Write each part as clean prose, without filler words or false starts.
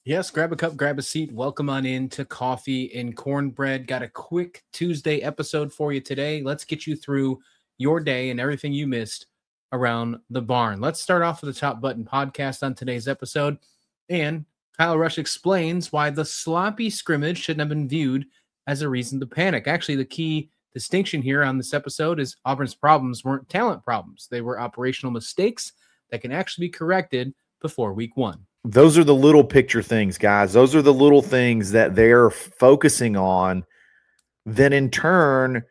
Yes, grab a cup, grab a seat. Welcome on in to Coffee and Cornbread. Got a quick Tuesday episode for you today. Let's get you through your day and everything you missed around the barn. Let's start off with the Top Button podcast on today's episode. And Kyle Rush explains why the sloppy scrimmage shouldn't have been viewed as a reason to panic. Actually, the key distinction here on this episode is Auburn's problems weren't talent problems. They were operational mistakes that can actually be corrected before week one. Those are the little picture things, guys. Those are the little things that they're focusing on that in turn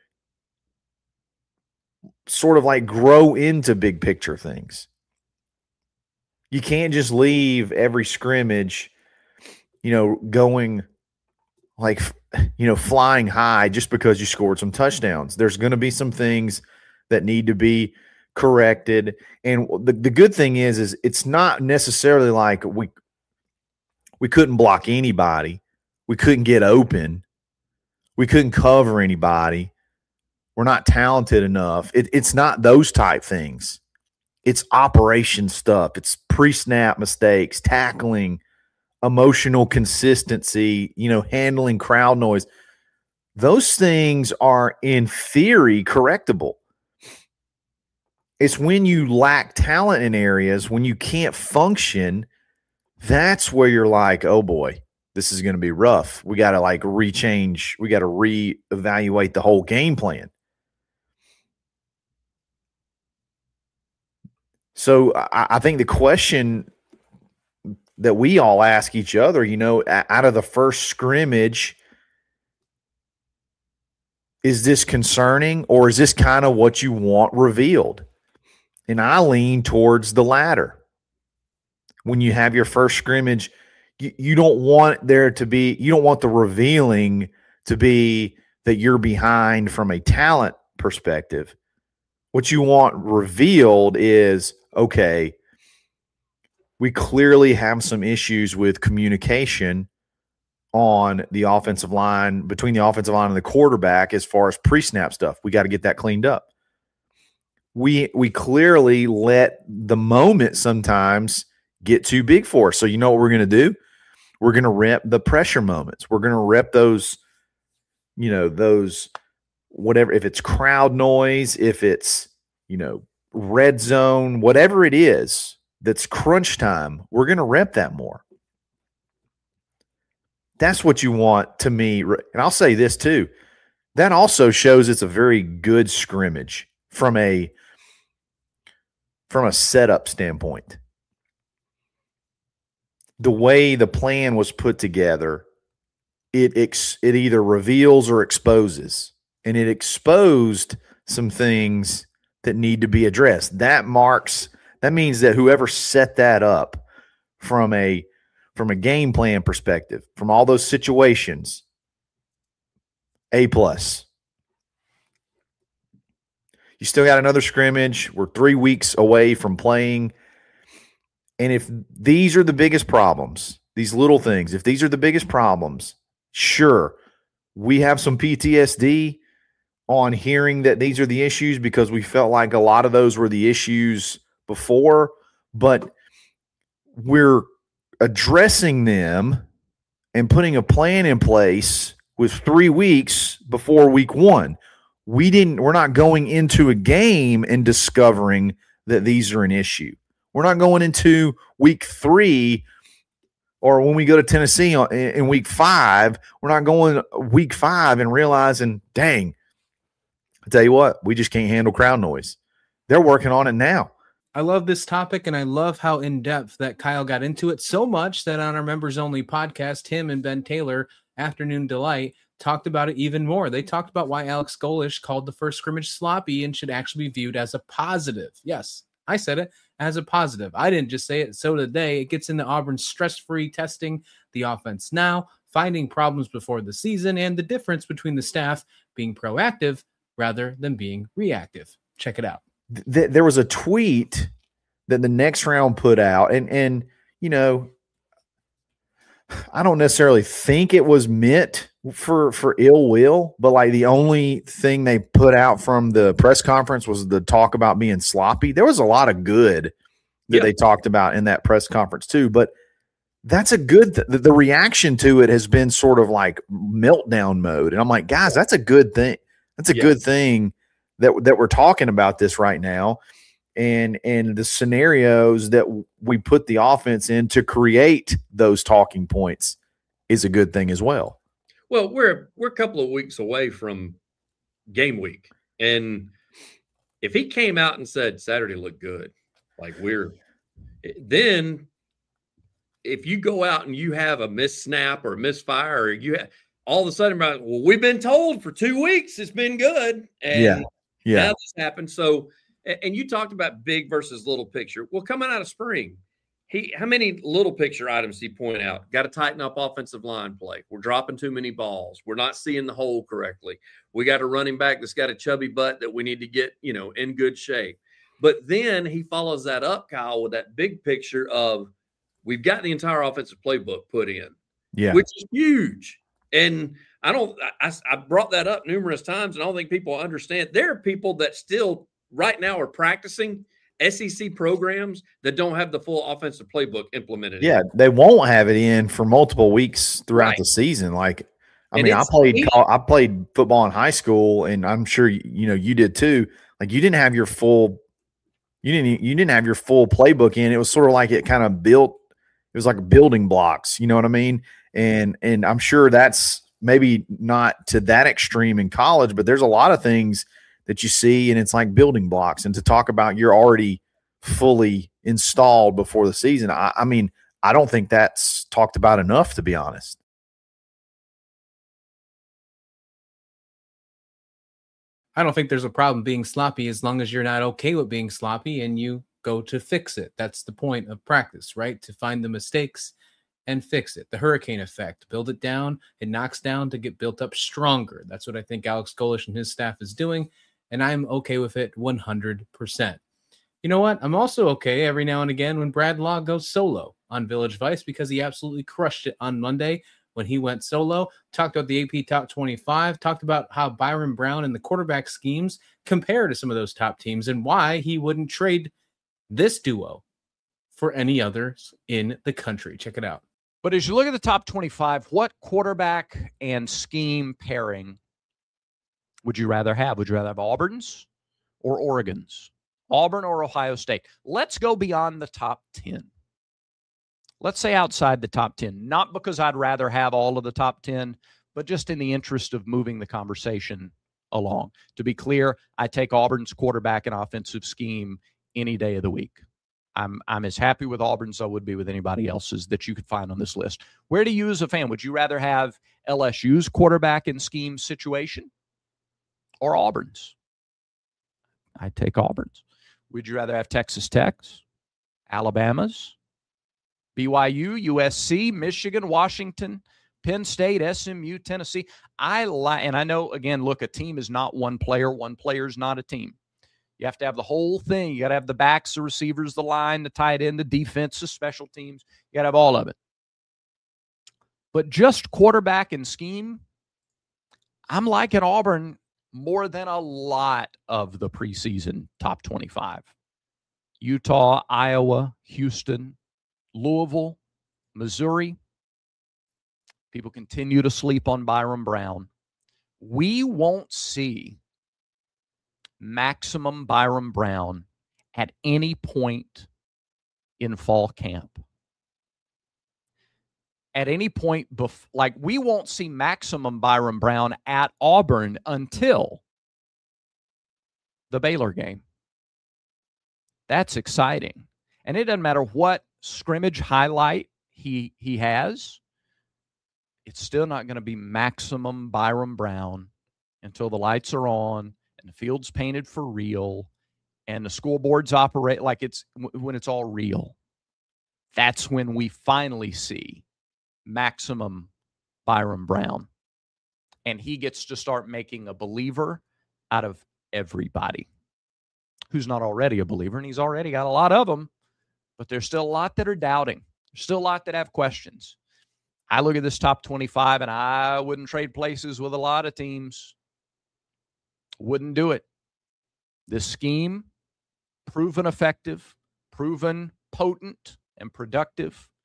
sort of like grow into big picture things. You can't just leave every scrimmage, going like, flying high just because you scored some touchdowns. There's going to be some things that need to be corrected. And the good thing is it's not necessarily like we couldn't block anybody. We couldn't get open. We couldn't cover anybody. We're not talented enough. It's not those type things. It's operation stuff. It's pre-snap mistakes, tackling, emotional consistency, handling crowd noise. Those things are in theory correctable. It's when you lack talent in areas, when you can't function, that's where you're like, oh boy, this is going to be rough. We got to rechange. We got to reevaluate the whole game plan. So I think the question that we all ask each other, out of the first scrimmage, is this concerning or is this kind of what you want revealed? And I lean towards the latter. When you have your first scrimmage, you don't want the revealing to be that you're behind from a talent perspective. What you want revealed is, okay, we clearly have some issues with communication on the offensive line, between the offensive line and the quarterback as far as pre-snap stuff. We got to get that cleaned up. We clearly let the moment sometimes get too big for us. So you know what we're going to do? We're going to rep the pressure moments. We're going to rep those, those whatever, if it's crowd noise, if it's, red zone, whatever it is that's crunch time, we're going to rep that more. That's what you want to me. And I'll say this too. That also shows it's a very good scrimmage from a setup standpoint. The way the plan was put together, it either reveals or exposes. And it exposed some things that need to be addressed. That means that whoever set that up from a game plan perspective, from all those situations, A+. You still got another scrimmage. We're 3 weeks away from playing. And if these are the biggest problems, these little things, if these are the biggest problems, sure, we have some PTSD on hearing that these are the issues because we felt like a lot of those were the issues before, but we're addressing them and putting a plan in place with 3 weeks before week one. We're not going into a game and discovering that these are an issue. We're not going into week 3 or when we go to Tennessee in week 5, we're not going week 5 and realizing, dang, I tell you what, we just can't handle crowd noise. They're working on it now. I love this topic, and I love how in-depth that Kyle got into it, so much that on our members-only podcast, him and Ben Taylor, Afternoon Delight, talked about it even more. They talked about why Alex Golesh called the first scrimmage sloppy and should actually be viewed as a positive. Yes, I said it, as a positive. I didn't just say it, so did they. It gets into Auburn's stress-free testing, the offense now, finding problems before the season, and the difference between the staff being proactive rather than being reactive. Check it out. There was a tweet that the Next Round put out, and I don't necessarily think it was meant for ill will, but like the only thing they put out from the press conference was the talk about being sloppy. There was a lot of good that they talked about in that press conference too, but that's a good the reaction to it has been sort of like meltdown mode. And I'm like, guys, that's a good thing. That's a good thing that we're talking about this right now. And the scenarios that we put the offense in to create those talking points is a good thing as well. Well, we're a couple of weeks away from game week. And if he came out and said Saturday looked good, like then if you go out and you have a missed snap or a misfire, or all of a sudden, well, we've been told for 2 weeks it's been good. And now this happened. So, and you talked about big versus little picture. Well, coming out of spring, how many little picture items did he point out? Got to tighten up offensive line play. We're dropping too many balls. We're not seeing the hole correctly. We got a running back that's got a chubby butt that we need to get, in good shape. But then he follows that up, Kyle, with that big picture of we've got the entire offensive playbook put in, which is huge. And I brought that up numerous times, and I don't think people understand. There are people that still right now are practicing SEC programs that don't have the full offensive playbook implemented. Yeah, they won't have it in for multiple weeks throughout the season. Like, I played football in high school, and I'm sure you did too. Like, you didn't have your full playbook in. It was sort of like it kind of built. It was like building blocks. You know what I mean? And I'm sure that's maybe not to that extreme in college, but there's a lot of things that you see, and it's like building blocks. And to talk about you're already fully installed before the season, I mean, I don't think that's talked about enough, to be honest. I don't think there's a problem being sloppy as long as you're not okay with being sloppy and you go to fix it. That's the point of practice, right? To find the mistakes and fix it. The hurricane effect, build it down, it knocks down to get built up stronger. That's what I think Alex Golesh and his staff is doing, and I'm okay with it 100%. You know what? I'm also okay every now and again when Brad Law goes solo on Village Vice, because he absolutely crushed it on Monday when he went solo. Talked about the AP Top 25, talked about how Byron Brown and the quarterback schemes compare to some of those top teams and why he wouldn't trade this duo for any others in the country. Check it out. But as you look at the top 25, what quarterback and scheme pairing would you rather have? Would you rather have Auburn's or Oregon's? Auburn or Ohio State? Let's go beyond the top 10. Let's say outside the top 10. Not because I'd rather have all of the top 10, but just in the interest of moving the conversation along. To be clear, I take Auburn's quarterback and offensive scheme any day of the week. I'm as happy with Auburn's as I would be with anybody else's that you could find on this list. Where do you as a fan, would you rather have LSU's quarterback and scheme situation or Auburn's? I take Auburn's. Would you rather have Texas Tech's, Alabama's, BYU, USC, Michigan, Washington, Penn State, SMU, Tennessee? And I know, again, look, a team is not one player. One player is not a team. You have to have the whole thing. You got to have the backs, the receivers, the line, the tight end, the defense, the special teams. You got to have all of it. But just quarterback and scheme, I'm liking Auburn more than a lot of the preseason top 25. Utah, Iowa, Houston, Louisville, Missouri. People continue to sleep on Byron Brown. We won't see maximum Byron Brown at any point in fall camp. At any point, we won't see maximum Byron Brown at Auburn until the Baylor game. That's exciting. And it doesn't matter what scrimmage highlight he has, it's still not going to be maximum Byron Brown until the lights are on and the field's painted for real and the scoreboards operate like when it's all real. That's when we finally see maximum Byron Brown. And he gets to start making a believer out of everybody who's not already a believer. And he's already got a lot of them, but there's still a lot that are doubting. There's still a lot that have questions. I look at this top 25 and I wouldn't trade places with a lot of teams. Wouldn't do it. This scheme, proven effective, proven potent and productive.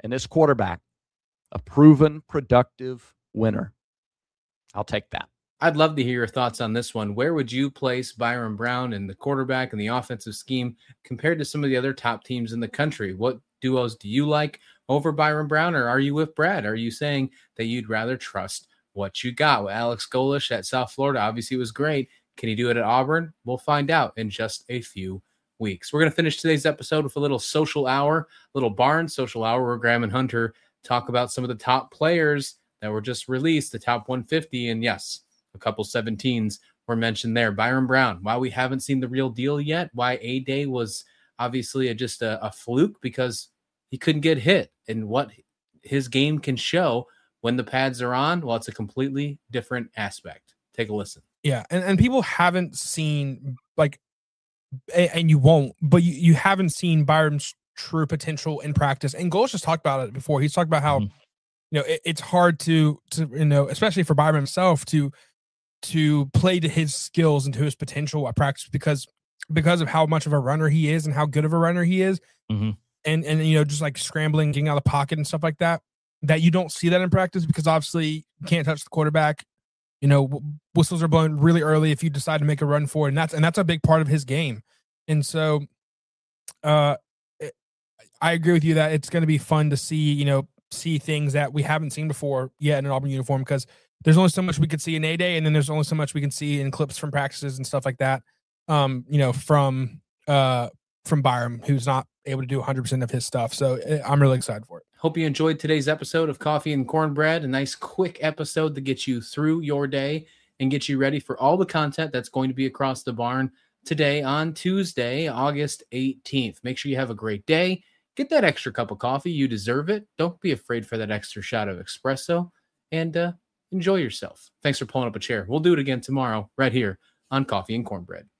And this quarterback, a proven, productive winner. I'll take that. I'd love to hear your thoughts on this one. Where would you place Byron Brown in the quarterback and the offensive scheme compared to some of the other top teams in the country? What duos do you like over Byron Brown, or are you with Brad? Are you saying that you'd rather trust what you got? Well, Alex Golesh at South Florida obviously was great. Can he do it at Auburn? We'll find out in just a few weeks. We're going to finish today's episode with a little social hour, little Barnes social hour, where Graham and Hunter talk about some of the top players that were just released, the top 150. And yes, a couple 17s were mentioned there. Byron Brown, why we haven't seen the real deal yet, why A-Day was obviously just a fluke because he couldn't get hit, and what his game can show when the pads are on, well, it's a completely different aspect. Take a listen. Yeah, and people haven't seen, like, and you won't, but you haven't seen Byron's true potential in practice. And Golesh has talked about it before. He's talked about how, it's hard to especially for Byron himself to play to his skills and to his potential at practice because of how much of a runner he is and how good of a runner he is. Mm-hmm. And just like scrambling, getting out of the pocket and stuff like that you don't see that in practice because obviously you can't touch the quarterback. Whistles are blown really early if you decide to make a run for it. And that's a big part of his game. And so I agree with you that it's going to be fun to see things that we haven't seen before yet in an Auburn uniform, because there's only so much we could see in A-Day, and then there's only so much we can see in clips from practices and stuff like that. From Byron, who's not able to do 100% of his stuff. So I'm really excited for it. Hope you enjoyed today's episode of Coffee and Cornbread, a nice quick episode to get you through your day and get you ready for all the content that's going to be across the barn today on Tuesday, August 18th. Make sure you have a great day. Get that extra cup of coffee. You deserve it. Don't be afraid for that extra shot of espresso, and enjoy yourself. Thanks for pulling up a chair. We'll do it again tomorrow right here on Coffee and Cornbread.